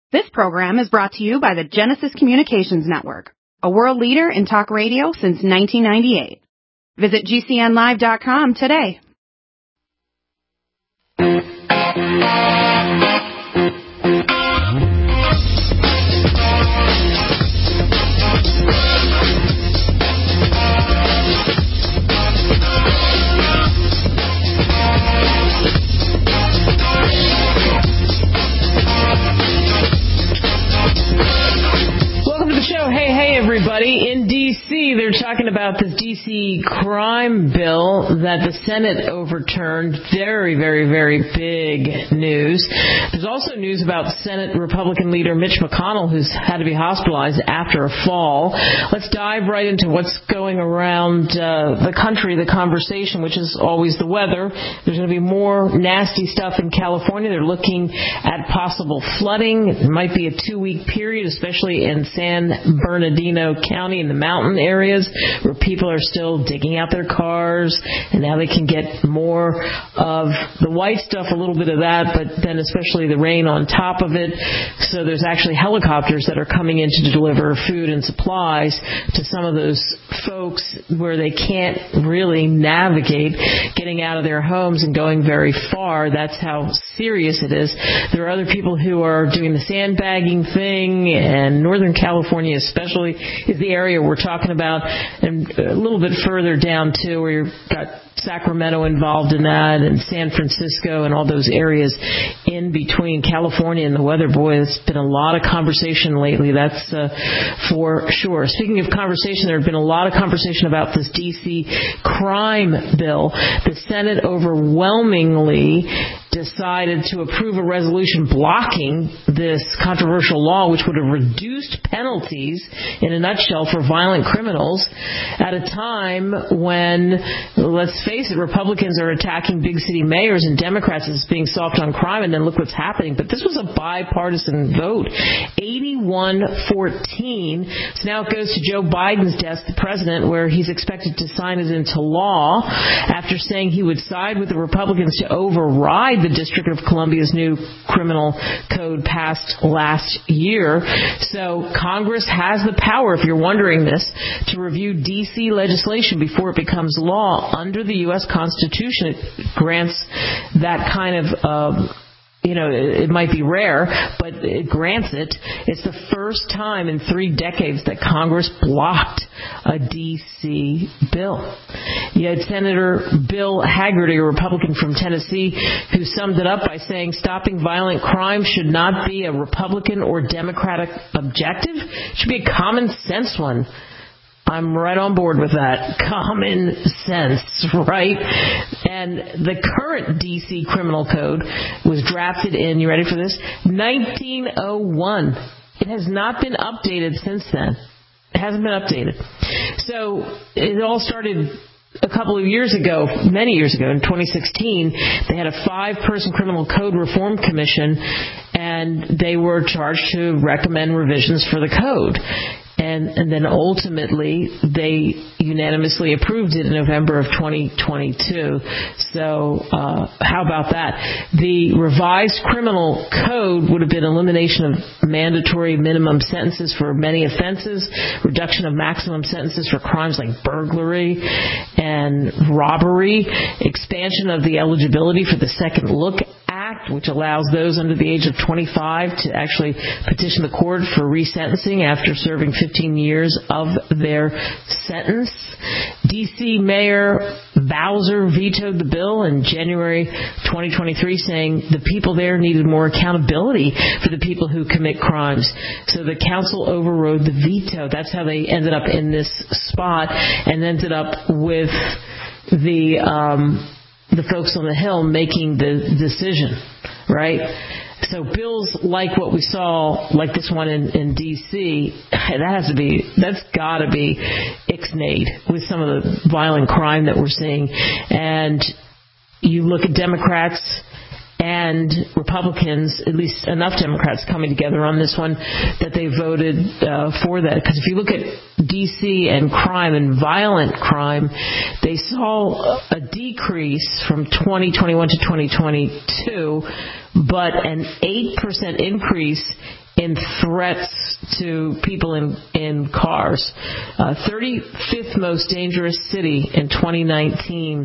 This program is brought to you by the Genesis Communications Network, a world leader in talk radio since 1998. Visit GCNlive.com today. Hey, everybody. In D.C., they're talking about this D.C. crime bill that the Senate overturned. Very, very, very big news. There's also news about Senate Republican leader Mitch McConnell, who's had to be hospitalized after a fall. Let's dive right into what's going around the country, the conversation, which is always the weather. There's going to be more nasty stuff in California. They're looking at possible flooding. It might be a 2-week period, especially in San Bernardino County in the mountain areas where people are still digging out their cars, and now they can get more of the white stuff, a little bit of that, but then especially the rain on top of it. So there's actually helicopters that are coming in to deliver food and supplies to some of those folks where they can't really navigate getting out of their homes and going very far. That's how serious it is. There are other people who are doing the sandbagging thing, and Northern California especially is the area we're talking about, and a little bit further down too, where you've got Sacramento involved in that, and San Francisco, and all those areas in between California and the weather. Boy, there's been a lot of conversation lately, that's for sure. Speaking of conversation, there have been a lot of conversation about this D.C. crime bill. The Senate overwhelmingly decided to approve a resolution blocking this controversial law, which would have reduced penalties, in a nutshell, for violent criminals at a time when, let's face it, Republicans are attacking big city mayors and Democrats as being soft on crime, and then look what's happening. But this was a bipartisan vote, 81-14. So now it goes to Joe Biden's desk, the president, where he's expected to sign it into law after saying he would side with the Republicans to override the District of Columbia's new criminal code passed last year. So Congress has the power, if you're wondering this, to review D.C. legislation before it becomes law. Under the U.S. Constitution, it grants that kind of it might be rare, but it grants it. It's the first time in 3 decades that Congress blocked a D.C. bill. You had Senator Bill Hagerty, a Republican from Tennessee, who summed it up by saying stopping violent crime should not be a Republican or Democratic objective. It should be a common sense one. I'm right on board with that. Common sense, right? And the current D.C. criminal code was drafted in, you ready for this? 1901. It has not been updated since then. It hasn't been updated. So it all started a couple of years ago, many years ago, in 2016. They had a 5-person criminal code reform commission, and they were charged to recommend revisions for the code. And then ultimately, they unanimously approved it in November of 2022. So how about that? The revised criminal code would have been elimination of mandatory minimum sentences for many offenses, reduction of maximum sentences for crimes like burglary and robbery, expansion of the eligibility for the Second Look Act, which allows those under the age of 25 to actually petition the court for resentencing after serving 15 years of their sentence. D.C. Mayor Bowser vetoed the bill in January 2023, saying the people there needed more accountability for the people who commit crimes. So the council overrode the veto. That's how they ended up in this spot, and ended up with the folks on the Hill making the decision, right? So bills like what we saw, like this one in D.C., that's got to be ixnayed with some of the violent crime that we're seeing. And you look at Democrats and Republicans, at least enough Democrats coming together on this one, that they voted for that. Because if you look at D.C. and crime and violent crime, they saw a decrease from 2021 to 2022 but an 8% increase in threats to people in cars. 35th most dangerous city in 2019.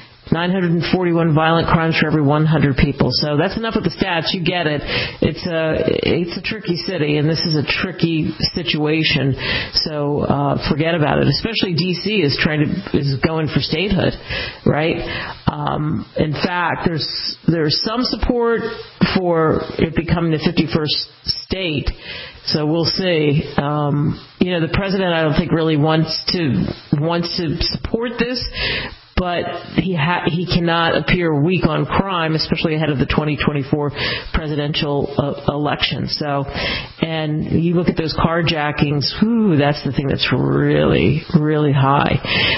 941 violent crimes for every 100 people. So that's enough with the stats. You get it. It's a tricky city, and this is a tricky situation. So forget about it. Especially D.C. is going for statehood, right? In fact, there's some support for it becoming the 51st state. So we'll see. The president, I don't think, really wants to support this. But he cannot appear weak on crime, especially ahead of the 2024 presidential election. So, and you look at those carjackings, that's the thing that's really, really high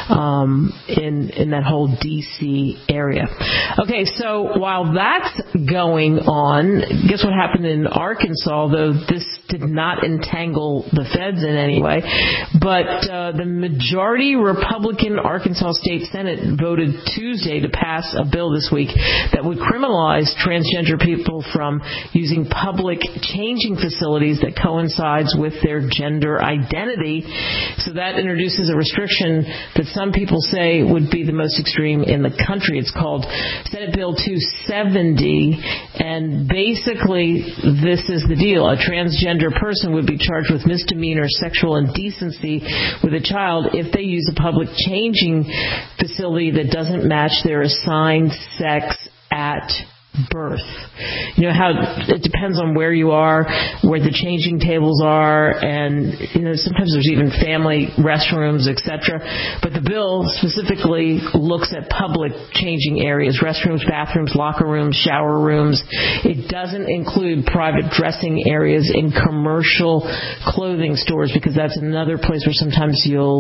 in that whole D.C. area. Okay, so while that's going on, guess what happened in Arkansas, although this did not entangle the feds in any way, but the majority Republican Arkansas State Senate voted Tuesday to pass a bill this week that would criminalize transgender people from using public changing facilities that coincides with their gender identity. So that introduces a restriction that some people say would be the most extreme in the country. It's called Senate Bill 270, and basically this is the deal. A transgender person would be charged with misdemeanor sexual indecency with a child if they use a public changing facility that doesn't match their assigned sex at birth. You know how it depends on where you are, where the changing tables are, and sometimes there's even family restrooms, etc. But the bill specifically looks at public changing areas: restrooms, bathrooms, locker rooms, shower rooms. It doesn't include private dressing areas in commercial clothing stores, because that's another place where sometimes you'll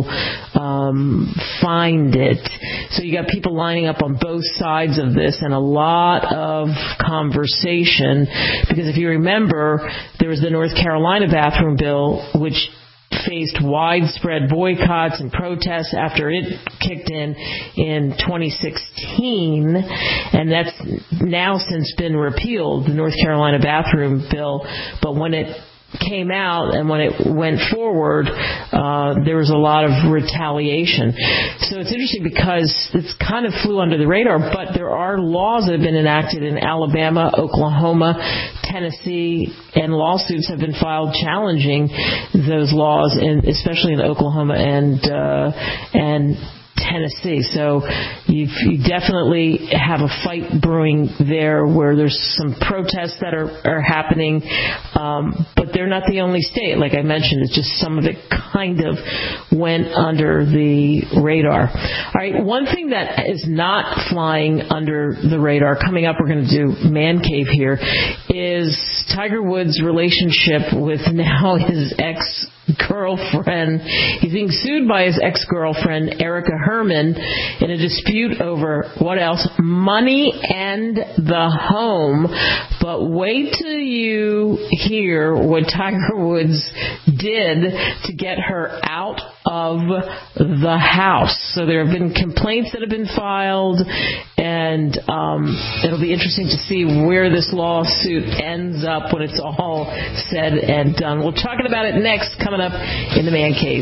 find it. So you got people lining up on both sides of this, and a lot of conversation, because if you remember, there was the North Carolina bathroom bill, which faced widespread boycotts and protests after it kicked in 2016, and that's now since been repealed, the North Carolina bathroom bill. But when it came out and when it went forward, there was a lot of retaliation. So it's interesting because it's kind of flew under the radar, but there are laws that have been enacted in Alabama, Oklahoma, Tennessee, and lawsuits have been filed challenging those laws, and especially in Oklahoma and Tennessee. So you definitely have a fight brewing there, where there's some protests that are happening, but they're not the only state. Like I mentioned, it's just some of it kind of went under the radar. All right, one thing that is not flying under the radar, coming up, we're going to do Man Cave here, is Tiger Woods' relationship with now his ex-girlfriend. He's being sued by his ex-girlfriend, Erica Herman, in a dispute over, what else? Money and the home. But wait till you hear what Tiger Woods did to get her out of the house. So there have been complaints that have been filed, and it'll be interesting to see where this lawsuit ends up when it's all said and done. We're talking about it next, coming up in the Man Cave.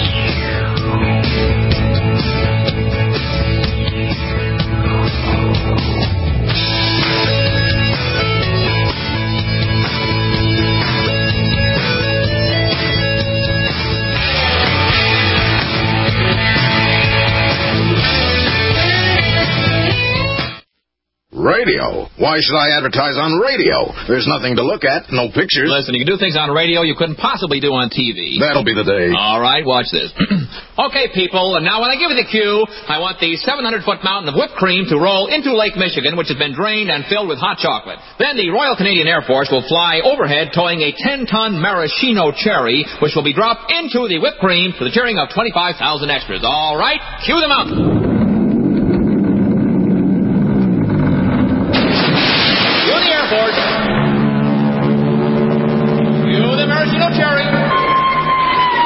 Radio? Why should I advertise on radio? There's nothing to look at, no pictures. Listen, you can do things on radio you couldn't possibly do on TV. That'll be the day. All right, watch this. Okay, people, and now when I give you the cue, I want the 700-foot mountain of whipped cream to roll into Lake Michigan, which has been drained and filled with hot chocolate. Then the Royal Canadian Air Force will fly overhead towing a 10-ton maraschino cherry, which will be dropped into the whipped cream for the cheering of 25,000 extras. All right, cue the mountain. Cherry.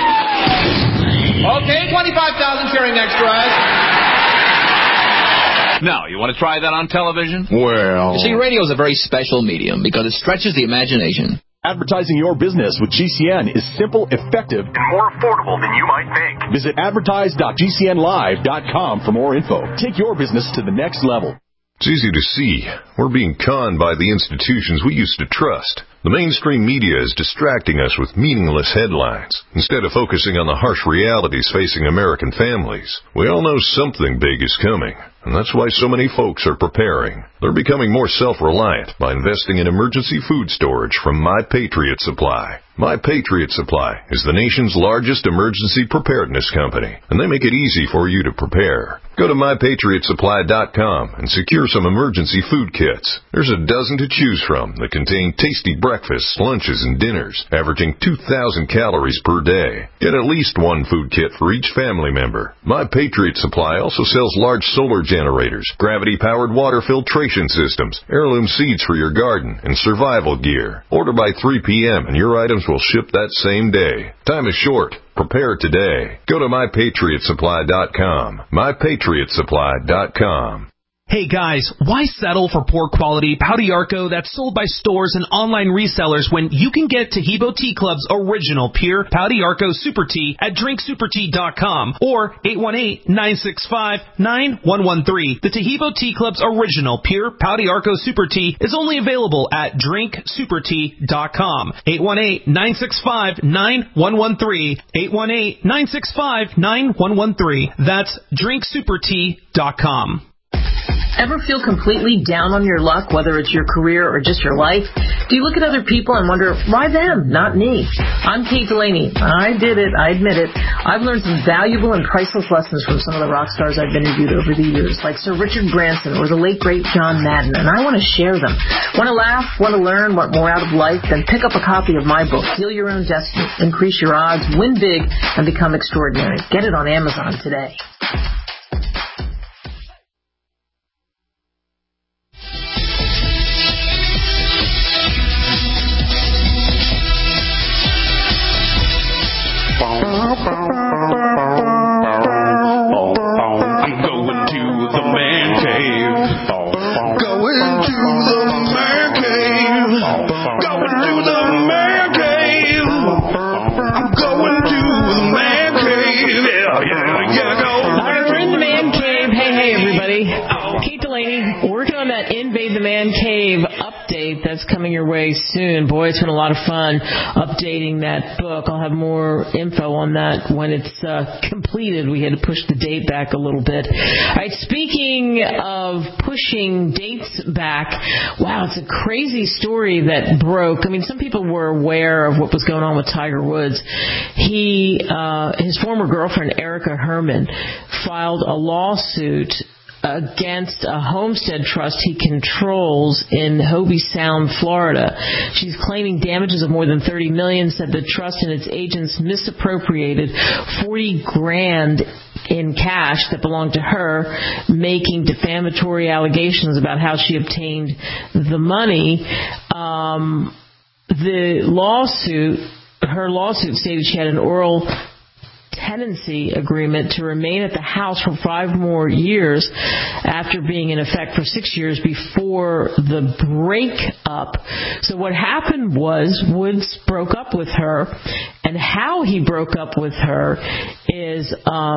Okay, 25,000 cheering extras. Now, you want to try that on television? Well... You see, radio is a very special medium because it stretches the imagination. Advertising your business with GCN is simple, effective, and more affordable than you might think. Visit advertise.gcnlive.com for more info. Take your business to the next level. It's easy to see. We're being conned by the institutions we used to trust. The mainstream media is distracting us with meaningless headlines instead of focusing on the harsh realities facing American families. We all know something big is coming, and that's why so many folks are preparing. They're becoming more self-reliant by investing in emergency food storage from My Patriot Supply. My Patriot Supply is the nation's largest emergency preparedness company, and they make it easy for you to prepare. Go to MyPatriotSupply.com and secure some emergency food kits. There's a dozen to choose from that contain tasty breakfasts, lunches, and dinners, averaging 2,000 calories per day. Get at least one food kit for each family member. My Patriot Supply also sells large solar generators, gravity-powered water filtration systems, heirloom seeds for your garden, and survival gear. Order by 3 p.m. and your items will ship that same day. Time is short. Prepare today. Go to MyPatriotSupply.com. MyPatriotSupply.com. Hey guys, why settle for poor quality Pau d'Arco that's sold by stores and online resellers when you can get Taheebo Tea Club's original pure Pau d'Arco Super Tea at drinksupertea.com or 818-965-9113. The Taheebo Tea Club's original pure Pau d'Arco Super Tea is only available at drinksupertea.com. 818-965-9113. 818-965-9113. That's drinksupertea.com. Ever feel completely down on your luck, whether it's your career or just your life? Do you look at other people and wonder, why them, not me? I'm Kate Delaney. I did it. I admit it. I've learned some valuable and priceless lessons from some of the rock stars I've interviewed over the years, like Sir Richard Branson or the late, great John Madden, and I want to share them. Want to laugh? Want to learn? Want more out of life? Then pick up a copy of my book, Heal Your Own Destiny, Increase Your Odds, Win Big, and Become Extraordinary. Get it on Amazon today. Coming your way soon. Boy, it's been a lot of fun updating that book. I'll have more info on that when it's completed. We had to push the date back a little bit. All right, speaking of pushing dates back, wow, it's a crazy story that broke. I mean, some people were aware of what was going on with Tiger Woods. His former girlfriend, Erica Herman, filed a lawsuit against a homestead trust he controls in Hobie Sound, Florida. She's claiming damages of more than $30 million, said the trust and its agents misappropriated $40,000 in cash that belonged to her, making defamatory allegations about how she obtained the money. Her lawsuit stated she had an oral tenancy agreement to remain at the house for 5 more years after being in effect for 6 years before the breakup. So what happened was Woods broke up with her, and how he broke up with her is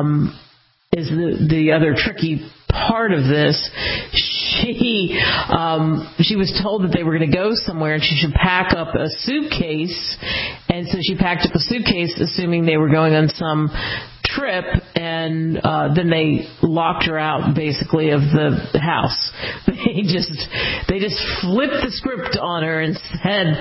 the other tricky part of this. She was told that they were going to go somewhere and she should pack up a suitcase, and so she packed up a suitcase assuming they were going on some trip, and then they locked her out basically of the house. They just flipped the script on her and said,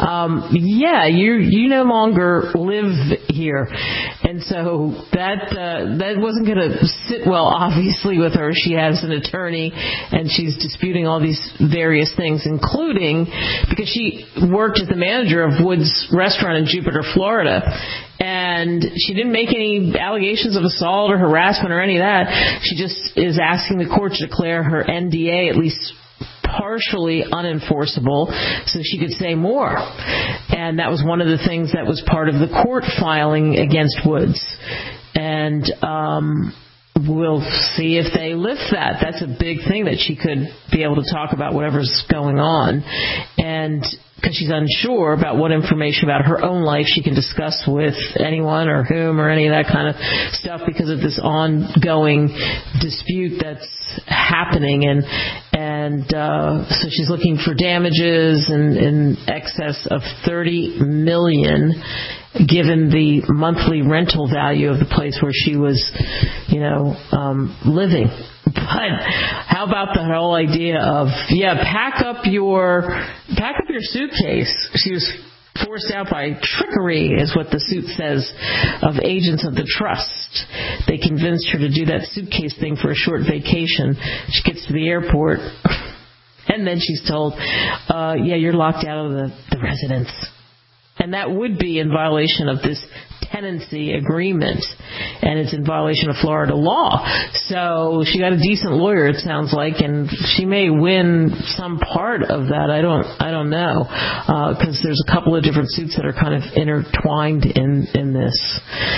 you no longer live here. And so that wasn't going to sit well, obviously, with her. She has an attorney, and she's disputing all these various things, including because she worked as the manager of Woods Restaurant in Jupiter, Florida, and she didn't make any allegations of assault or harassment or any of that. She just is asking the court to declare her NDA at least partially unenforceable so she could say more. And that was one of the things that was part of the court filing against Woods. And we'll see if they lift that. That's a big thing, that she could be able to talk about whatever's going on. And because she's unsure about what information about her own life she can discuss with anyone or whom or any of that kind of stuff, because of this ongoing dispute that's happening. And so she's looking for damages in excess of $30 million, given the monthly rental value of the place where she was, living. But how about the whole idea of, pack up your suitcase? She was forced out by trickery, is what the suit says, of agents of the trust. They convinced her to do that suitcase thing for a short vacation. She gets to the airport, and then she's told, you're locked out of the residence. And that would be in violation of this tenancy agreement, and it's in violation of Florida law. So she got a decent lawyer, it sounds like, and she may win some part of that. I don't know, because there's a couple of different suits that are kind of intertwined in this.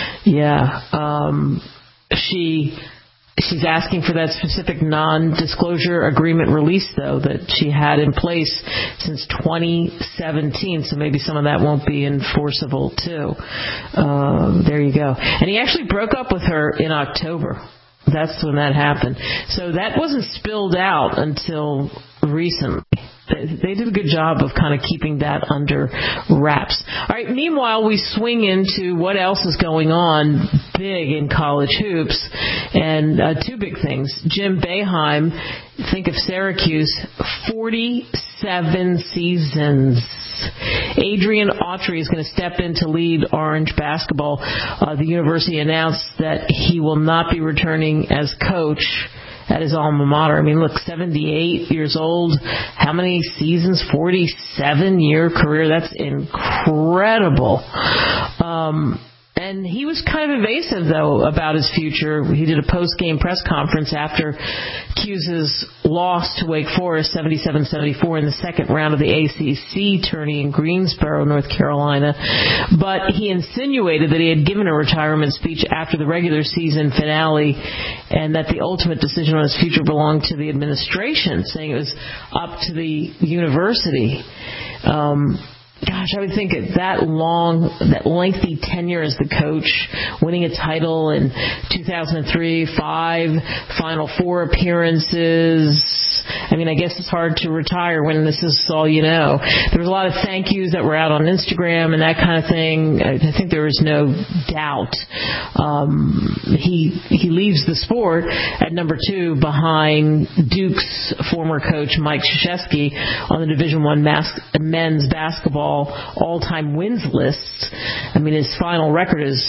She's asking for that specific non-disclosure agreement release, though, that she had in place since 2017, so maybe some of that won't be enforceable, too. There you go. And he actually broke up with her in October. That's when that happened. So that wasn't spilled out until recently. They did a good job of kind of keeping that under wraps. All right, meanwhile, we swing into what else is going on big in college hoops, and two big things. Jim Boeheim, think of Syracuse, 47 seasons. Adrian Autry is going to step in to lead Orange basketball. The university announced that he will not be returning as coach at his alma mater. I mean, look, 78 years old. How many seasons? 47-year career. That's incredible. And he was kind of evasive, though, about his future. He did a post-game press conference after Cuse' loss to Wake Forest, 77-74, in the second round of the ACC tourney in Greensboro, North Carolina. But he insinuated that he had given a retirement speech after the regular season finale, and that the ultimate decision on his future belonged to the administration, saying it was up to the university. Gosh, I would think that lengthy tenure as the coach, winning a title in 2003, 5 Final Four appearances. I mean, I guess it's hard to retire when this is all you know. There was a lot of thank yous that were out on Instagram and that kind of thing. I think there was no doubt. He leaves the sport at number 2 behind Duke's former coach Mike Krzyzewski on the Division I men's basketball all-time wins list. I mean, his final record is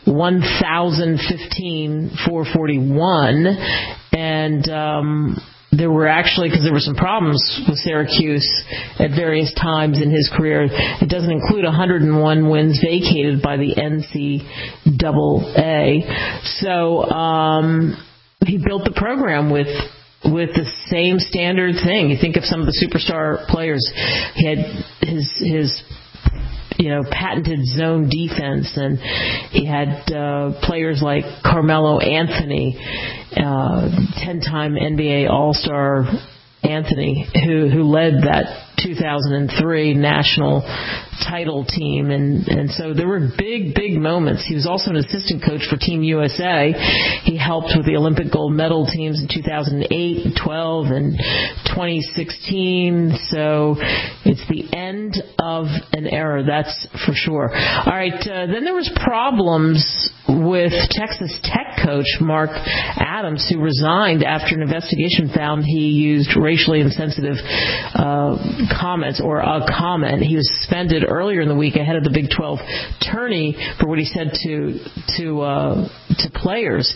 1,015-441, and there were actually, because there were some problems with Syracuse at various times in his career, it doesn't include 101 wins vacated by the NCAA. So he built the program with the same standard thing. You think of some of the superstar players. He had his patented zone defense, and he had players like Carmelo Anthony, 10-time NBA All-Star Anthony, who led that 2003 national title team, and so there were big moments. He was also an assistant coach for Team USA. He helped with the Olympic gold medal teams in 2008 and 12 and 2016. So it's the end of an era, that's for sure. All right, then there was problems with Texas Tech coach Mark Adams, who resigned after an investigation found he used racially insensitive comments, or a comment. He was suspended earlier in the week ahead of the Big 12 tourney for what he said to players.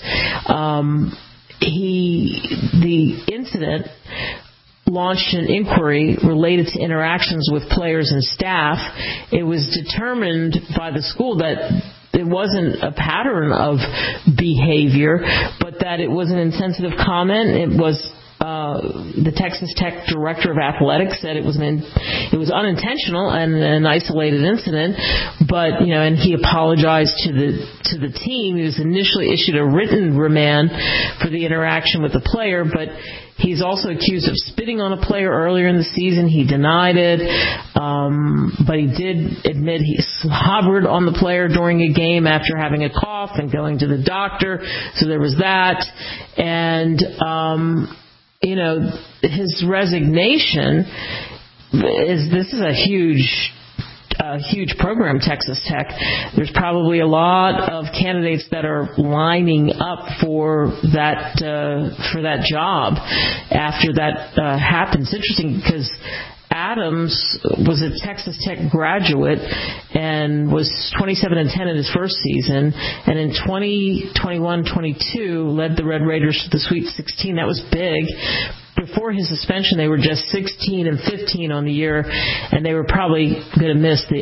The incident launched an inquiry related to interactions with players and staff. It was determined by the school that it wasn't a pattern of behavior, but that it was an insensitive comment. It was the Texas Tech director of athletics said it was unintentional and an isolated incident, but and he apologized to the team. He was initially issued a written remand for the interaction with the player, but he's also accused of spitting on a player earlier in the season. He denied it, but he did admit he slobbered on the player during a game after having a cough and going to the doctor. So there was that. And, his resignation this is a huge program, Texas Tech. There's probably a lot of candidates that are lining up for that job after that happens. It's interesting because Adams was a Texas Tech graduate and was 27-10 in his first season, and in 2021-22 led the Red Raiders to the Sweet 16. That was big. Before his suspension, they were just 16-15 on the year, and they were probably going to miss the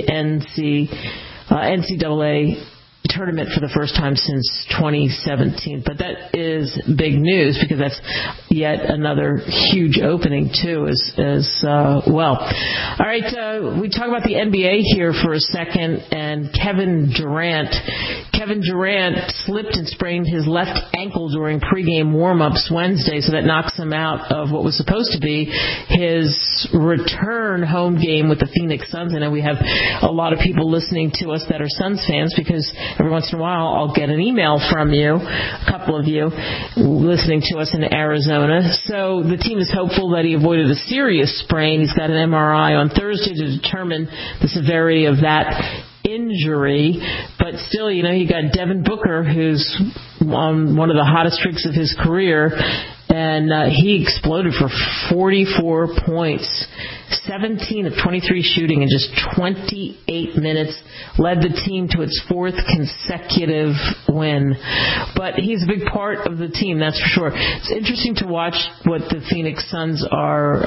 NCAA tournament for the first time since 2017. But that is big news because that's yet another huge opening too as well. All right, we talk about the NBA here for a second, and Kevin Durant slipped and sprained his left ankle during pregame warm-ups Wednesday, so that knocks him out of what was supposed to be his return home game with the Phoenix Suns. I know we have a lot of people listening to us that are Suns fans because every once in a while I'll get an email from you, a couple of you, listening to us in Arizona. So the team is hopeful that he avoided a serious sprain. He's got an MRI on Thursday to determine the severity of that injury, but still, you got Devin Booker, who's on one of the hottest streaks of his career, and he exploded for 44 points, 17 of 23 shooting in just 28 minutes, led the team to its fourth consecutive win. But he's a big part of the team, that's for sure. It's interesting to watch what the Phoenix Suns are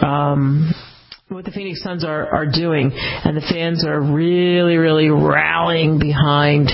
doing, and the fans are really, really rallying behind,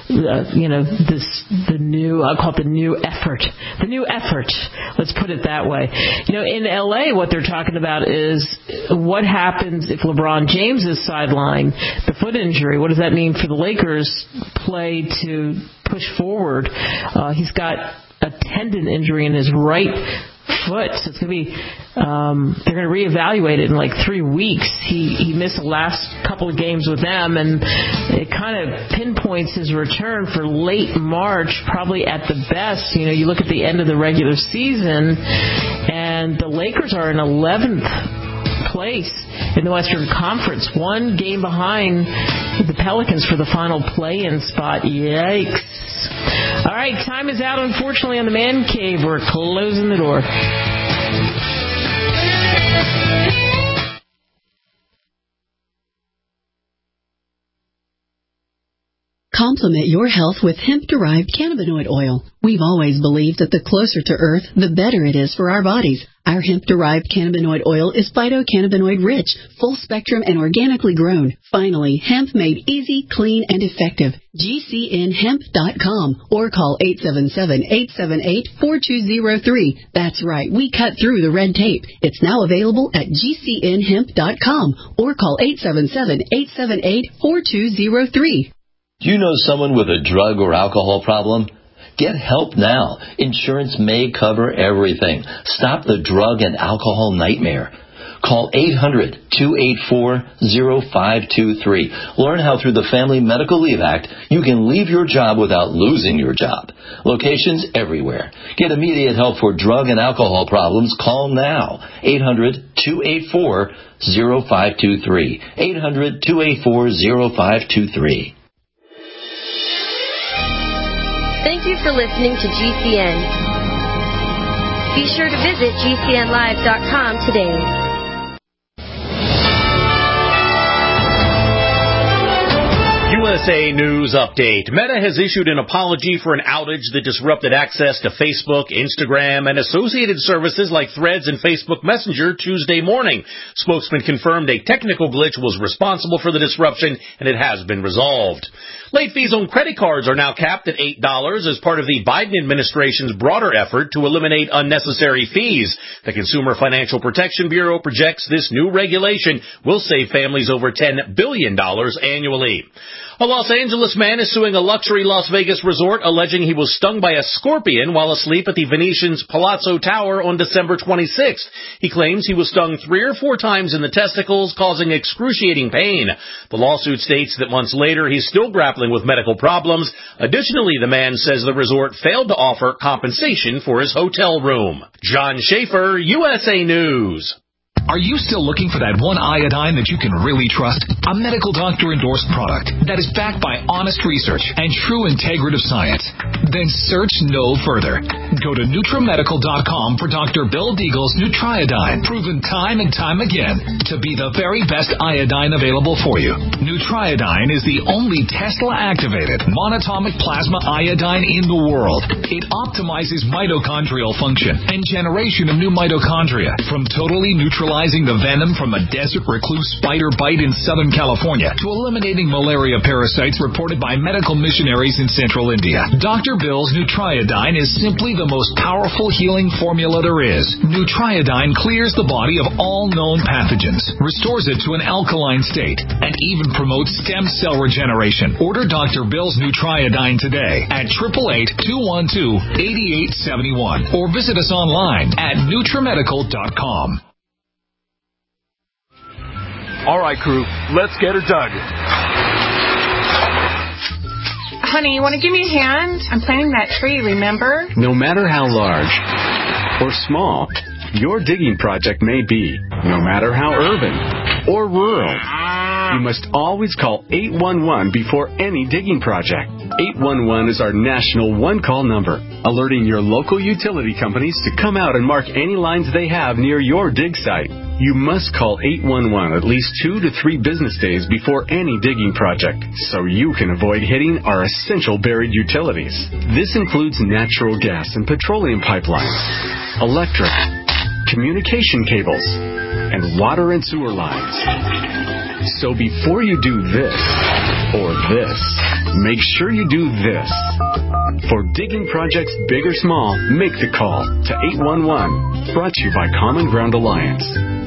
the new effort. Let's put it that way. In LA, what they're talking about is what happens if LeBron James is sidelined, the foot injury. What does that mean for the Lakers' play to push forward? He's got a tendon injury in his right foot, so it's going to be they're going to reevaluate it in like 3 weeks. He missed the last couple of games with them, and it kind of pinpoints his return for late March, probably at the best. You look at the end of the regular season, and the Lakers are in 11th place in the Western Conference, one game behind the Pelicans for the final play-in spot. Yikes. All right, time is out, unfortunately, on the Man Cave. We're closing the door. Complement your health with hemp-derived cannabinoid oil. We've always believed that the closer to Earth, the better it is for our bodies. Our hemp-derived cannabinoid oil is phytocannabinoid-rich, full-spectrum, and organically grown. Finally, hemp made easy, clean, and effective. GCNhemp.com or call 877-878-4203. That's right, we cut through the red tape. It's now available at GCNhemp.com or call 877-878-4203. Do you know someone with a drug or alcohol problem? Get help now. Insurance may cover everything. Stop the drug and alcohol nightmare. Call 800-284-0523. Learn how through the Family Medical Leave Act you can leave your job without losing your job. Locations everywhere. Get immediate help for drug and alcohol problems. Call now. 800-284-0523. 800-284-0523. Thank you for listening to GCN. Be sure to visit GCNlive.com today. USA News Update. Meta has issued an apology for an outage that disrupted access to Facebook, Instagram, and associated services like Threads and Facebook Messenger Tuesday morning. Spokesman confirmed a technical glitch was responsible for the disruption, and it has been resolved. Late fees on credit cards are now capped at $8 as part of the Biden administration's broader effort to eliminate unnecessary fees. The Consumer Financial Protection Bureau projects this new regulation will save families over $10 billion annually. A Los Angeles man is suing a luxury Las Vegas resort alleging he was stung by a scorpion while asleep at the Venetian's Palazzo Tower on December 26th. He claims he was stung 3 or 4 times in the testicles, causing excruciating pain. The lawsuit states that months later he's still grappling with medical problems. Additionally, the man says the resort failed to offer compensation for his hotel room. John Schaefer, USA News. Are you still looking for that one iodine that you can really trust? A medical doctor-endorsed product that is backed by honest research and true integrative science? Then search no further. Go to NutriMedical.com for Dr. Bill Deagle's Nutriodine, proven time and time again to be the very best iodine available for you. Nutriodine is the only Tesla-activated monatomic plasma iodine in the world. It optimizes mitochondrial function and generation of new mitochondria from totally neutralizing the venom from a desert recluse spider bite in Southern California to eliminating malaria parasites reported by medical missionaries in central India. Dr. Bill's Nutriodine is simply the most powerful healing formula there is. Nutriodine clears the body of all known pathogens, restores it to an alkaline state, and even promotes stem cell regeneration. Order Dr. Bill's Nutriodine today at 888-212-8871 or visit us online at NutriMedical.com. All right, crew, let's get her dug. Honey, you want to give me a hand? I'm planting that tree, remember? No matter how large or small your digging project may be, no matter how urban or rural, you must always call 811 before any digging project. 811 is our national one-call number, alerting your local utility companies to come out and mark any lines they have near your dig site. You must call 811 at least 2 to 3 business days before any digging project, so you can avoid hitting our essential buried utilities. This includes natural gas and petroleum pipelines, electric, communication cables, and water and sewer lines. So before you do this or this, make sure you do this. For digging projects big or small, make the call to 811. Brought to you by Common Ground Alliance.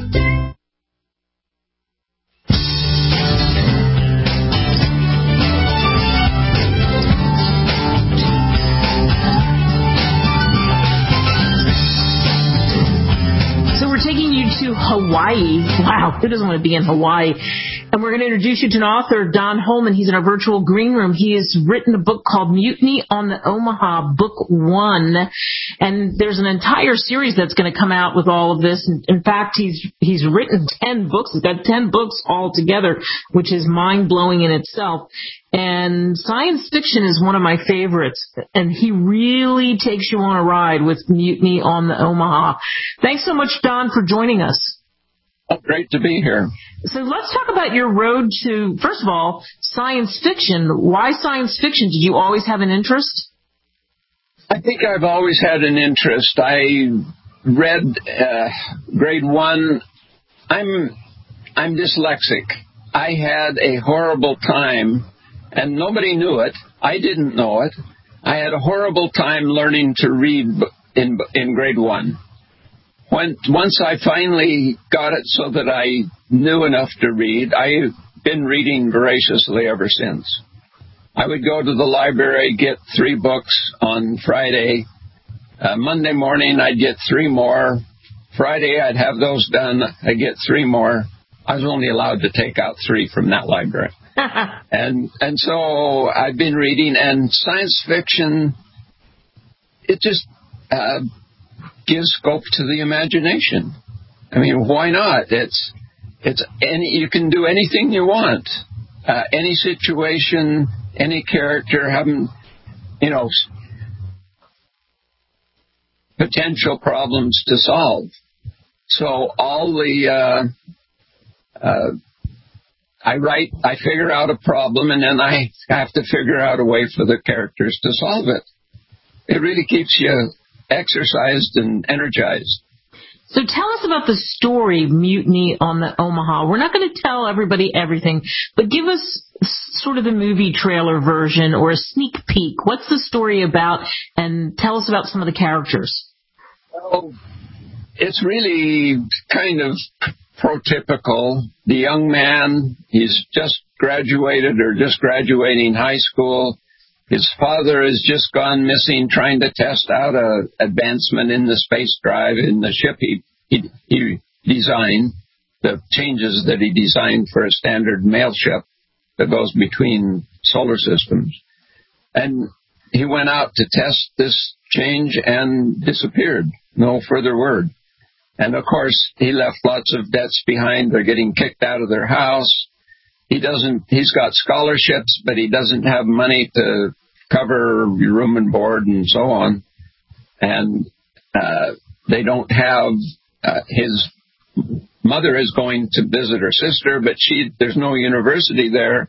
To Hawaii. Wow, who doesn't want to be in Hawaii? And we're going to introduce you to an author, Don Holman. He's in our virtual green room. He has written a book called Mutiny on the Omaha, Book 1. And there's an entire series that's going to come out with all of this. In fact, he's written 10 books. He's got 10 books all together, which is mind-blowing in itself. And science fiction is one of my favorites. And he really takes you on a ride with Mutiny on the Omaha. Thanks so much, Don, for joining us. Oh, great to be here. So let's talk about your road to, first of all, science fiction. Why science fiction? Did you always have an interest? I think I've always had an interest. I read grade 1. I'm dyslexic. I had a horrible time, and nobody knew it. I didn't know it. I had a horrible time learning to read in grade 1. Once I finally got it so that I knew enough to read, I've been reading voraciously ever since. I would go to the library, get 3 books on Friday. Monday morning, I'd get 3 more. Friday, I'd have those done. I'd get 3 more. I was only allowed to take out 3 from that library. And so I've been reading, and science fiction, it just gives scope to the imagination. I mean, why not? You can do anything you want, any situation, any character, having, potential problems to solve. So all the I figure out a problem, and then I have to figure out a way for the characters to solve it. It really keeps you exercised and energized. So tell us about the story, Mutiny on the Omaha. We're not going to tell everybody everything, but give us sort of the movie trailer version or a sneak peek. What's the story about? And tell us about some of the characters. Well, it's really kind of prototypical. The young man, he's just graduated or just graduating high school. His father has just gone missing trying to test out a advancement in the space drive in the ship he designed, the changes that he designed for a standard mail ship that goes between solar systems. And he went out to test this change and disappeared. No further word. And, of course, he left lots of debts behind. They're getting kicked out of their house. He's got scholarships, but he doesn't have money to cover room and board and so on. And they don't have, his mother is going to visit her sister, but there's no university there.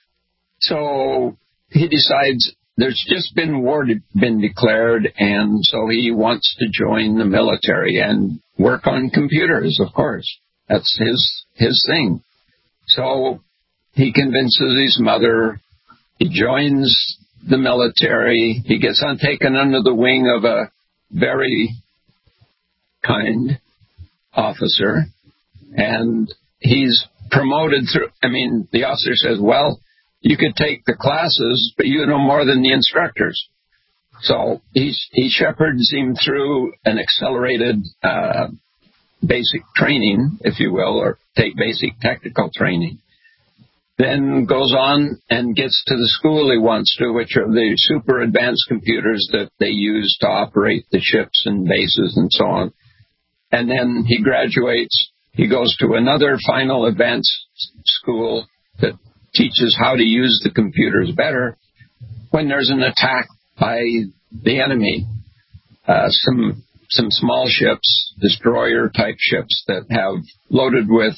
So he decides there's just been declared, and so he wants to join the military and work on computers, of course. That's his thing. So he convinces his mother. He joins the military. He gets taken under the wing of a very kind officer, and he's promoted through. The officer says, well, you could take the classes, but you know more than the instructors. So he shepherds him through an accelerated basic training, if you will, or take basic technical training. Then goes on and gets to the school he wants to, which are the super advanced computers that they use to operate the ships and bases and so on. And then he graduates. He goes to another final advanced school that teaches how to use the computers better when there's an attack by the enemy. Some small ships, destroyer-type ships that have loaded with,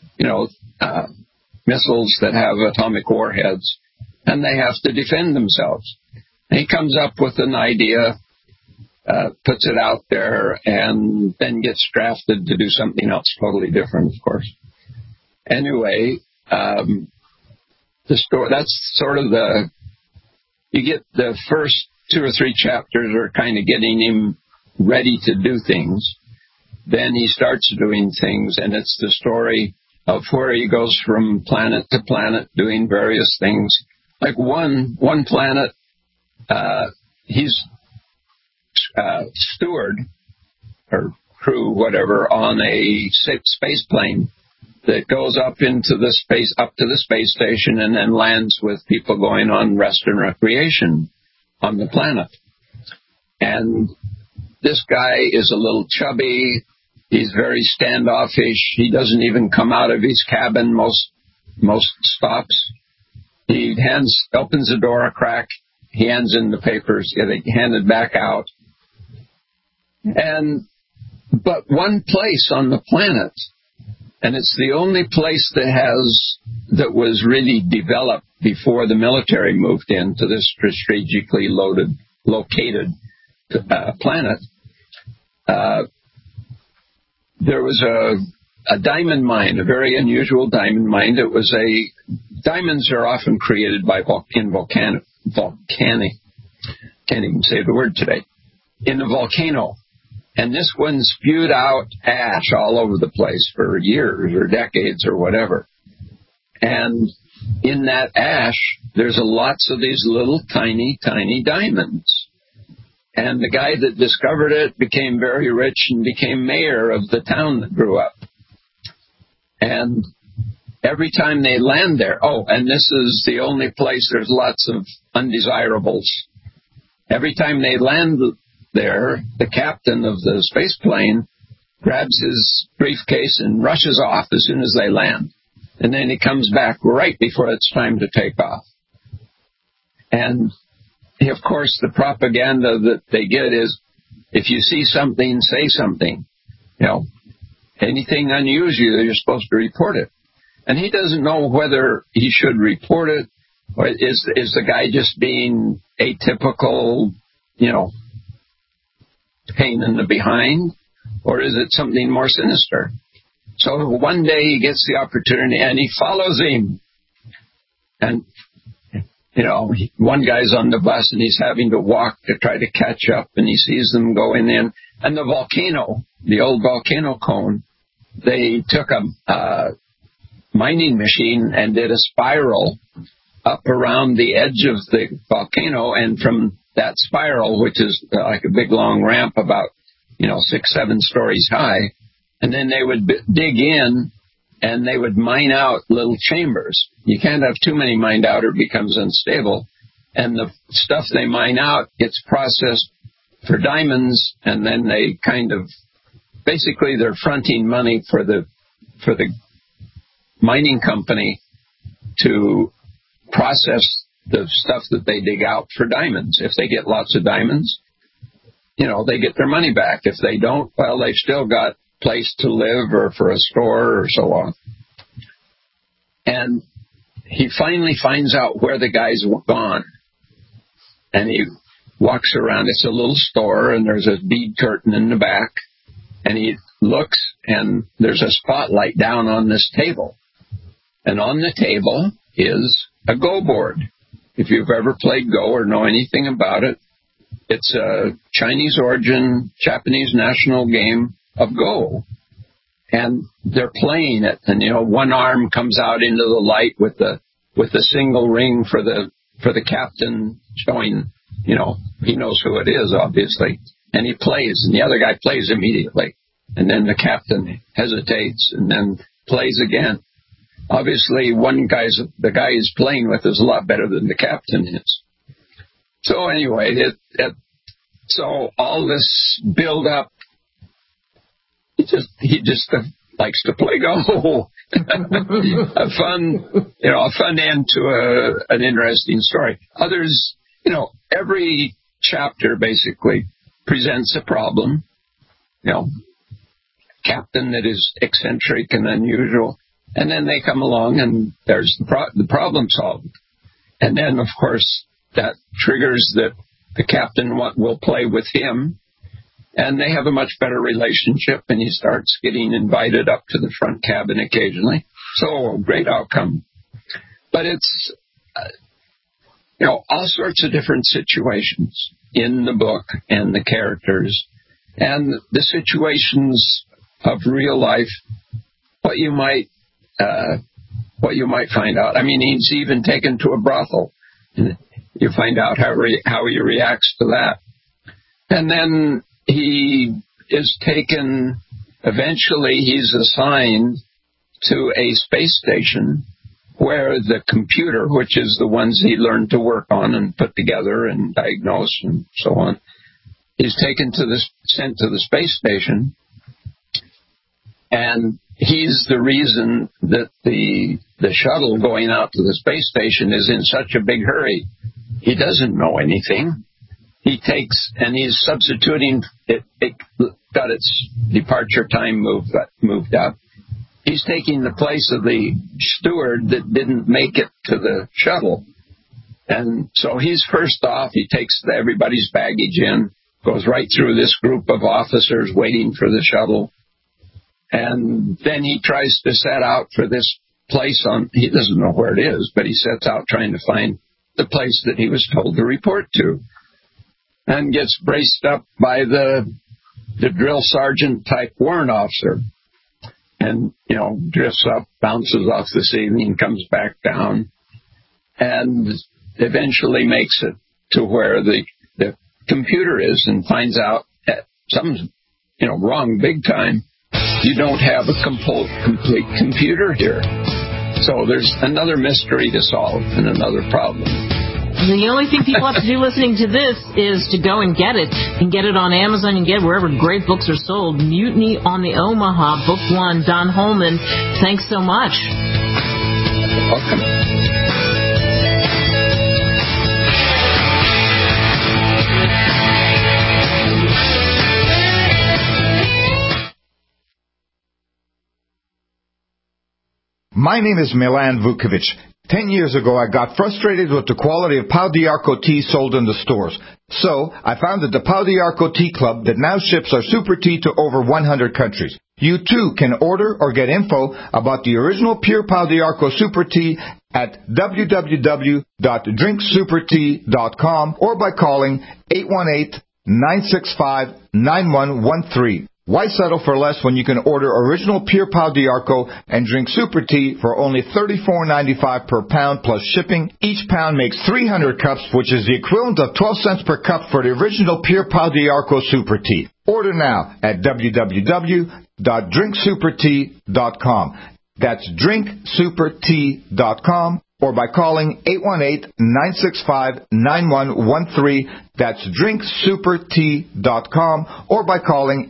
missiles that have atomic warheads, and they have to defend themselves. And he comes up with an idea, puts it out there, and then gets drafted to do something else totally different, of course. Anyway, the story, that's sort of you get the first 2 or 3 chapters are kind of getting him ready to do things. Then he starts doing things, and it's the story of where he goes from planet to planet doing various things. Like one planet, he's steward or crew, whatever, on a space plane that goes up to the space station and then lands with people going on rest and recreation on the planet. And this guy is a little chubby. He's very standoffish. He doesn't even come out of his cabin most stops. He opens the door a crack. He hands in the papers. They hand it back out. But one place on the planet, and it's the only place that was really developed before the military moved into this strategically located planet. There was a diamond mine, a very unusual diamond mine. Diamonds are often created in volcanic. Can't even say the word today. In a volcano. And this one spewed out ash all over the place for years or decades or whatever. And in that ash, there's lots of these little tiny, tiny diamonds. And the guy that discovered it became very rich and became mayor of the town that grew up. And every time they land there, and this is the only place there's lots of undesirables. Every time they land there, the captain of the space plane grabs his briefcase and rushes off as soon as they land. And then he comes back right before it's time to take off. And of course, the propaganda that they get is, if you see something, say something. Anything unusual, you're supposed to report it. And he doesn't know whether he should report it, or is the guy just being atypical, pain in the behind, or is it something more sinister? So one day he gets the opportunity and he follows him. And, one guy's on the bus and he's having to walk to try to catch up, and he sees them going in. And the volcano, the old volcano cone, they took a mining machine and did a spiral up around the edge of the volcano, and from that spiral, which is like a big long ramp about 6-7 stories high, and then they would dig in and they would mine out little chambers. You can't have too many mined out or it becomes unstable. And the stuff they mine out gets processed for diamonds, and then they basically they're fronting money for the mining company to process the stuff that they dig out for diamonds. If they get lots of diamonds, they get their money back. If they don't, well, they've still got place to live or for a store or so on. And he finally finds out where the guy's gone. And he walks around. It's a little store, and there's a bead curtain in the back. And he looks, and there's a spotlight down on this table. And on the table is a Go board. If you've ever played Go or know anything about it, it's a Chinese origin, Japanese national game of Go. And they're playing it, and one arm comes out into the light with the single ring for the captain, showing he knows who it is, obviously, and he plays, and the other guy plays immediately, and then the captain hesitates and then plays again. Obviously, the guy he's playing with is a lot better than the captain is. So anyway, so all this build up. He just likes to play Go. a fun end to an interesting story. Others, every chapter basically presents a problem. Captain that is eccentric and unusual, and then they come along and there's the problem solved. And then, of course, that triggers that the captain will play with him. And they have a much better relationship, and he starts getting invited up to the front cabin occasionally. So, great outcome. But it's, all sorts of different situations in the book and the characters. And the situations of real life, what you might find out. I mean, he's even taken to a brothel. And you find out how he reacts to that. And then he is taken, eventually he's assigned to a space station where the computer, which is the ones he learned to work on and put together and diagnose and so on, is sent to the space station. And he's the reason that the shuttle going out to the space station is in such a big hurry. He doesn't know anything. He takes, and he's substituting, it got its departure time moved up. He's taking the place of the steward that didn't make it to the shuttle. And so he's first off, he takes everybody's baggage in, goes right through this group of officers waiting for the shuttle. And then he tries to set out for this place he doesn't know where it is, but he sets out trying to find the place that he was told to report to. And gets braced up by the drill sergeant type warrant officer. And, drifts up, bounces off the ceiling, comes back down, and eventually makes it to where the computer is and finds out that something's, wrong big time. You don't have a complete computer here. So there's another mystery to solve and another problem. The only thing people have to do listening to this is to go and get it. And get it on Amazon and get it wherever great books are sold. Mutiny on the Omaha, Book 1, Don Holman. Thanks so much. Welcome. My name is Milan Vukovic. 10 years ago, I got frustrated with the quality of Pau d'Arco tea sold in the stores. So, I founded the Pau d'Arco Tea Club that now ships our super tea to over 100 countries. You too can order or get info about the original pure Pau d'Arco super tea at www.drinksupertea.com or by calling 818-965-9113. Why settle for less when you can order original pure Pau d'Arco and drink super tea for only $34.95 per pound plus shipping? Each pound makes 300 cups, which is the equivalent of 12 cents per cup for the original pure Pau d'Arco super tea. Order now at www.drinksupertea.com. That's drinksupertea.com. Or by calling 818-965-9113. That's drinksupertea.com. Or by calling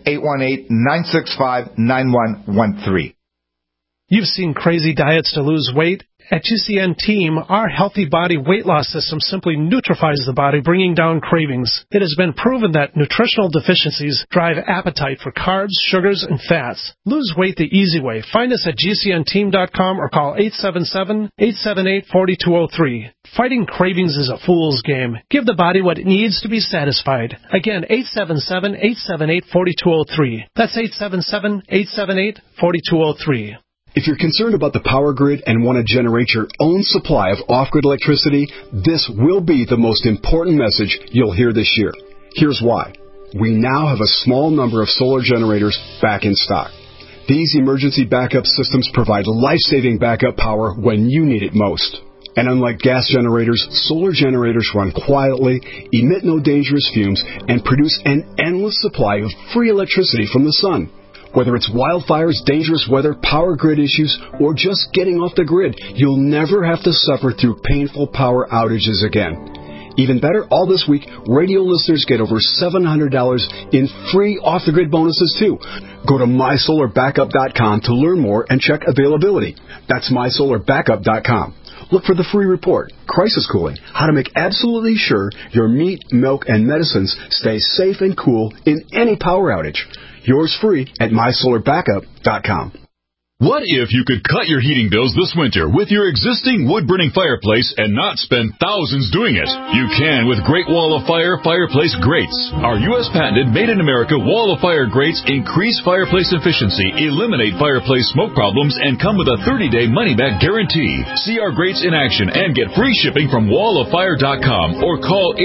818-965-9113. You've seen crazy diets to lose weight. At GCN Team, our healthy body weight loss system simply neutralizes the body, bringing down cravings. It has been proven that nutritional deficiencies drive appetite for carbs, sugars, and fats. Lose weight the easy way. Find us at GCNteam.com or call 877-878-4203. Fighting cravings is a fool's game. Give the body what it needs to be satisfied. Again, 877-878-4203. That's 877-878-4203. If you're concerned about the power grid and want to generate your own supply of off-grid electricity, this will be the most important message you'll hear this year. Here's why. We now have a small number of solar generators back in stock. These emergency backup systems provide life-saving backup power when you need it most. And unlike gas generators, solar generators run quietly, emit no dangerous fumes, and produce an endless supply of free electricity from the sun. Whether it's wildfires, dangerous weather, power grid issues, or just getting off the grid, you'll never have to suffer through painful power outages again. Even better, all this week, radio listeners get over $700 in free off-the-grid bonuses, too. Go to mysolarbackup.com to learn more and check availability. That's mysolarbackup.com. Look for the free report, Crisis Cooling, how to make absolutely sure your meat, milk, and medicines stay safe and cool in any power outage. Yours free at mysolarbackup.com. What if you could cut your heating bills this winter with your existing wood-burning fireplace and not spend thousands doing it? You can with Great Wall of Fire fireplace grates. Our U.S.-patented, made-in-America Wall of Fire grates increase fireplace efficiency, eliminate fireplace smoke problems, and come with a 30-day money-back guarantee. See our grates in action and get free shipping from walloffire.com or call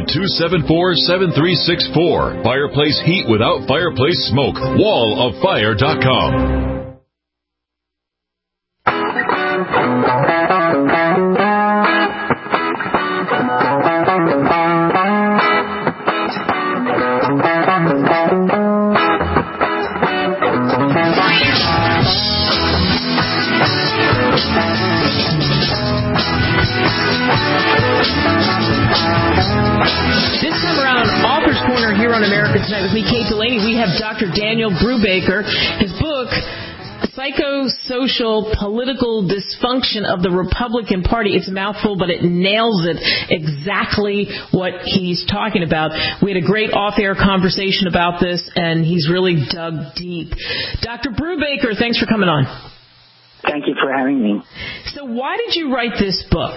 800-274-7364. Fireplace heat without fireplace smoke. walloffire.com. This time around, Author's Corner here on America Tonight with me, Kate Delaney. We have Dr. Daniel Brubaker. His book, Psychosocial Political Dysfunction of the Republican Party. It's a mouthful, but it nails it exactly what he's talking about. We had a great off-air conversation about this, and he's really dug deep. Dr. Brubaker, thanks for coming on. Thank you for having me. So why did you write this book?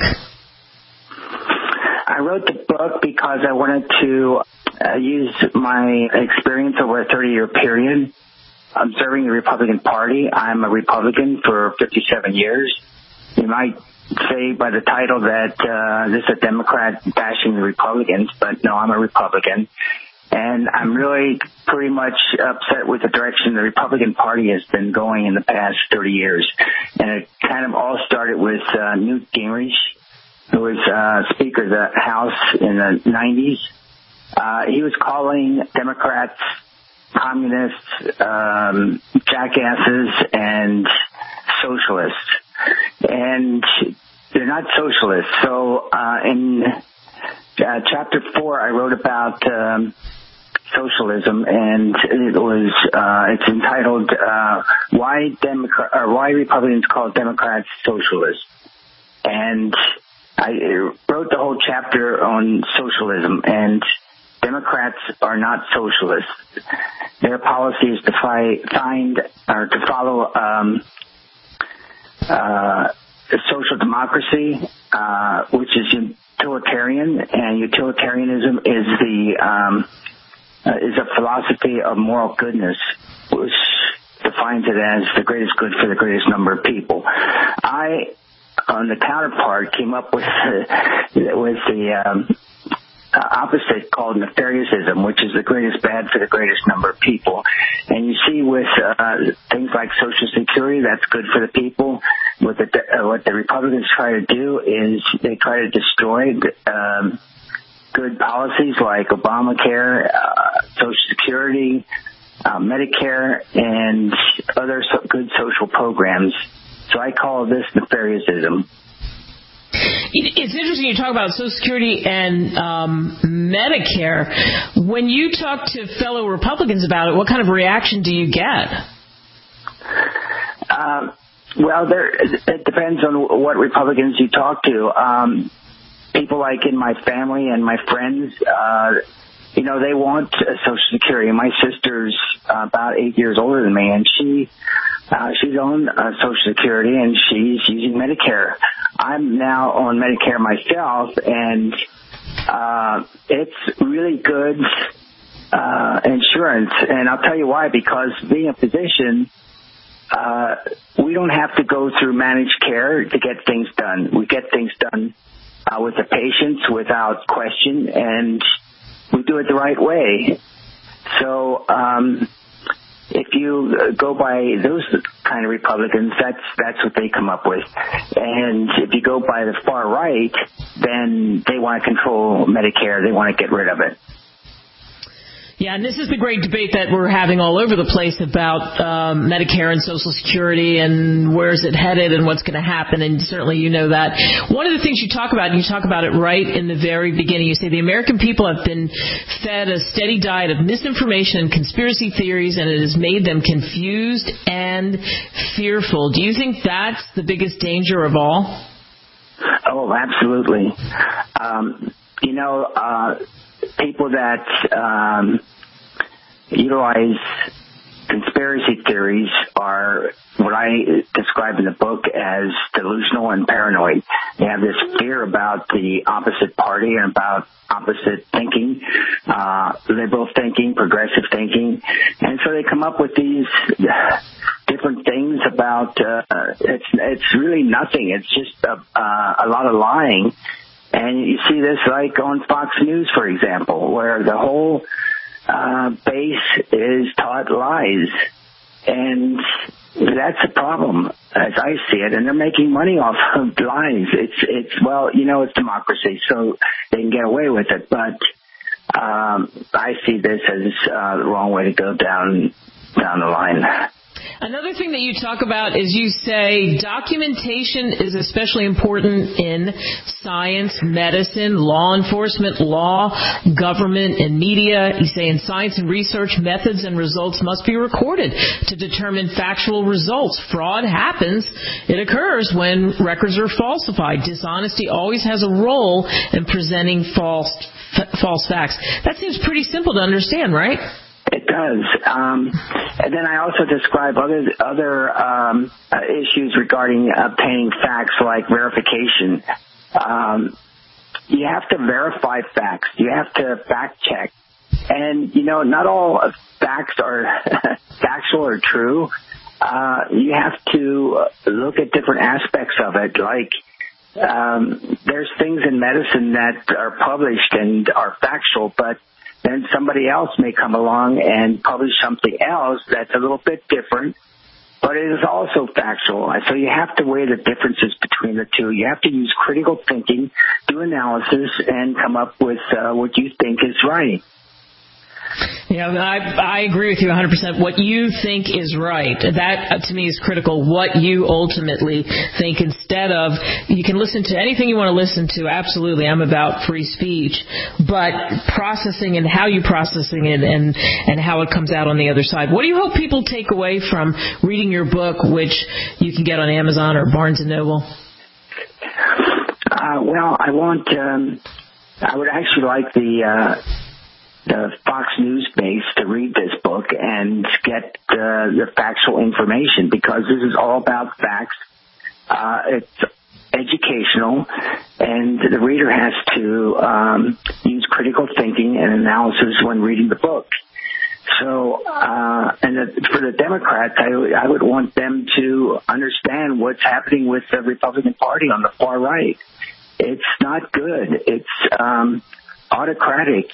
I wrote the book because I wanted to use my experience over a 30-year period observing the Republican Party. I'm a Republican for 57 years. You might say by the title that this is a Democrat bashing the Republicans, but no, I'm a Republican. And I'm really pretty much upset with the direction the Republican Party has been going in the past 30 years. And it kind of all started with Newt Gingrich, who was Speaker of the House in the 90s. He was calling Democrats communists, jackasses, and socialists. And they're not socialists. So in Chapter 4, I wrote about socialism, and it's entitled Why Republicans Call Democrats Socialists. And I wrote the whole chapter on socialism, and Democrats are not socialists. Their policy is to follow social democracy, which is utilitarian, and utilitarianism is a philosophy of moral goodness, which defines it as the greatest good for the greatest number of people. I, on the counterpart, came up with the opposite called nefarious-ism, which is the greatest bad for the greatest number of people. And you see with things like Social Security, that's good for the people. What the Republicans try to do is they try to destroy good policies like Obamacare, Social Security, Medicare, and other good social programs. So I call this nefarious-ism. It's interesting you talk about Social Security and Medicare. When you talk to fellow Republicans about it, what kind of reaction do you get? Well, it depends on what Republicans you talk to. People like in my family and my friends, they want Social Security. My sister's about 8 years older than me, and she's on Social Security, and she's using Medicare. I'm now on Medicare myself, and it's really good insurance. And I'll tell you why, because being a physician, we don't have to go through managed care to get things done. We get things done with the patients without question, and we do it the right way. So if you go by those kind of Republicans, that's what they come up with. And if you go by the far right, then they want to control Medicare. They want to get rid of it. Yeah, and this is the great debate that we're having all over the place about Medicare and Social Security and where's it headed and what's going to happen, and certainly you know that. One of the things you talk about, and you talk about it right in the very beginning, you say the American people have been fed a steady diet of misinformation and conspiracy theories, and it has made them confused and fearful. Do you think that's the biggest danger of all? Oh, absolutely. People that utilize conspiracy theories are what I describe in the book as delusional and paranoid. They have this fear about the opposite party and about opposite thinking, liberal thinking, progressive thinking, and so they come up with these different things about it's really nothing. It's just a lot of lying. And you see this like on Fox News, for example, where the whole base is taught lies. And that's a problem, as I see it. And they're making money off of lies. It's democracy, so they can get away with it. But I see this as the wrong way to go down the line. Another thing that you talk about is you say documentation is especially important in science, medicine, law enforcement, law, government, and media. You say in science and research, methods and results must be recorded to determine factual results. Fraud happens. It occurs when records are falsified. Dishonesty always has a role in presenting false facts. That seems pretty simple to understand, right? It does. And then I also describe other issues regarding obtaining facts like verification. You have to verify facts. You have to fact check. And, not all facts are factual or true. You have to look at different aspects of it. Like, there's things in medicine that are published and are factual, but then somebody else may come along and publish something else that's a little bit different, but it is also factual. So you have to weigh the differences between the two. You have to use critical thinking, do analysis, and come up with what you think is right. Yeah, I agree with you 100%. What you think is right, that to me is critical. What you ultimately think, instead of, you can listen to anything you want to listen to. Absolutely, I'm about free speech, but processing and how you processing it and how it comes out on the other side. What do you hope people take away from reading your book, which you can get on Amazon or Barnes and Noble? I would actually like the Fox News base to read this book and get the factual information, because this is all about facts It's educational, and the reader has to use critical thinking and analysis when reading the book. So, for the Democrats, I would want them to understand what's happening with the Republican Party on the far right. It's not good. It's autocratic.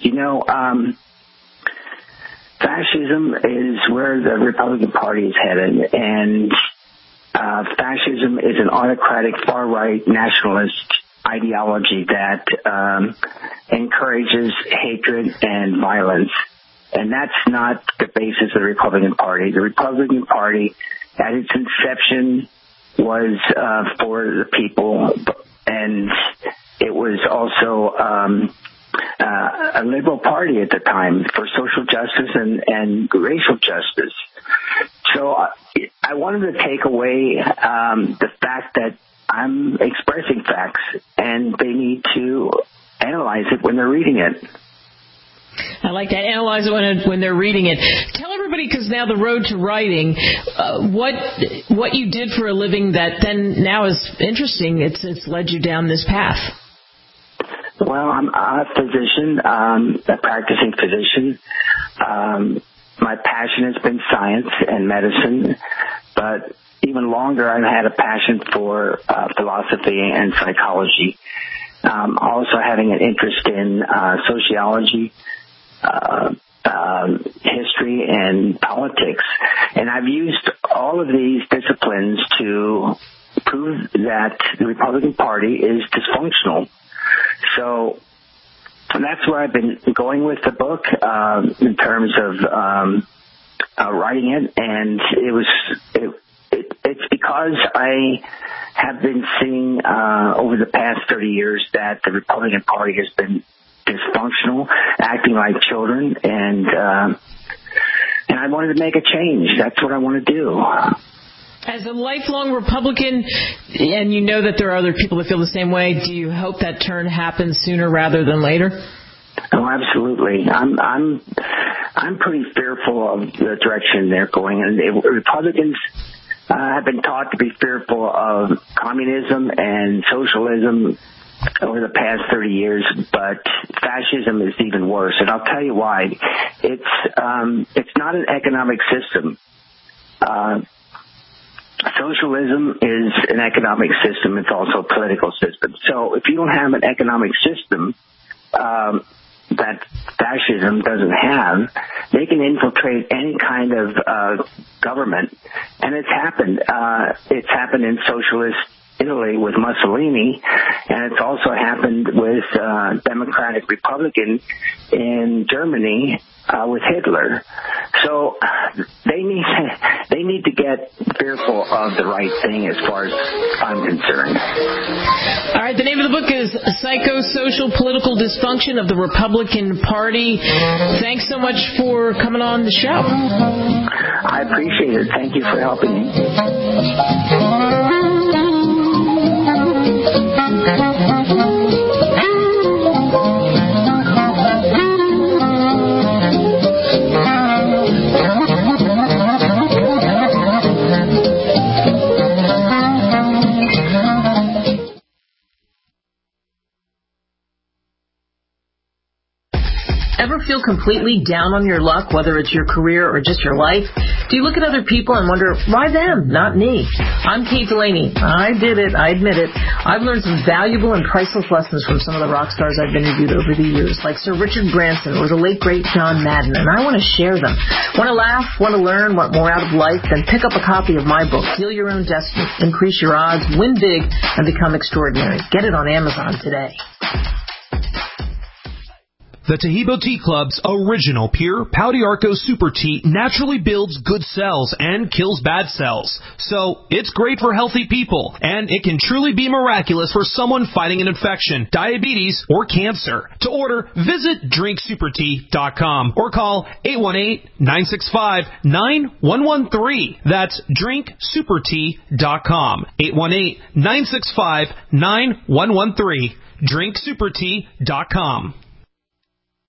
Fascism is where the Republican Party is headed, and fascism is an autocratic far-right nationalist ideology that encourages hatred and violence. And that's not the basis of the Republican Party. The Republican Party, at its inception, was for the people, and it was also a liberal party at the time for social justice and racial justice. So I wanted to take away the fact that I'm expressing facts, and they need to analyze it when they're reading it. I like that. Analyze it when they're reading it. Tell everybody, because now the road to writing, what you did for a living that then now is interesting. It's led you down this path. Well, I'm a physician, a practicing physician. My passion has been science and medicine, but even longer, I've had a passion for philosophy and psychology. Also having an interest in sociology, history, and politics. And I've used all of these disciplines to prove that the Republican Party is dysfunctional. So that's where I've been going with the book in terms of writing it. And it's because I have been seeing over the past 30 years that the Republican Party has been dysfunctional, acting like children, and I wanted to make a change. That's what I want to do. As a lifelong Republican, and you know that there are other people that feel the same way, do you hope that turn happens sooner rather than later? Oh, absolutely. I'm pretty fearful of the direction they're going, and Republicans have been taught to be fearful of communism and socialism over the past 30 years, but fascism is even worse, and I'll tell you why. It's not an economic system. Socialism is an economic system. It's also a political system. So if you don't have an economic system that fascism doesn't have, they can infiltrate any kind of government, and it's happened. It's happened in socialist Italy with Mussolini, and it's also happened with Democratic Republican in Germany with Hitler. So they need to get fearful of the right thing as far as I'm concerned. All right, the name of the book is Psychosocial Political Dysfunction of the Republican Party. Thanks so much for coming on the show. I appreciate it. Thank you for helping me. Ever feel completely down on your luck, whether it's your career or just your life? Do you look at other people and wonder, why them, not me? I'm Kate Delaney. I did it. I admit it. I've learned some valuable and priceless lessons from some of the rock stars I've interviewed over the years, like Sir Richard Branson or the late, great John Madden, and I want to share them. Want to laugh, want to learn, want more out of life? Then pick up a copy of my book, Heal Your Own Destiny, Increase Your Odds, Win Big, and Become Extraordinary. Get it on Amazon today. The Taheebo Tea Club's original pure Pau d'Arco Super Tea naturally builds good cells and kills bad cells. So, it's great for healthy people, and it can truly be miraculous for someone fighting an infection, diabetes, or cancer. To order, visit drinksupertea.com or call 818-965-9113. That's drinksupertea.com. 818-965-9113. drinksupertea.com.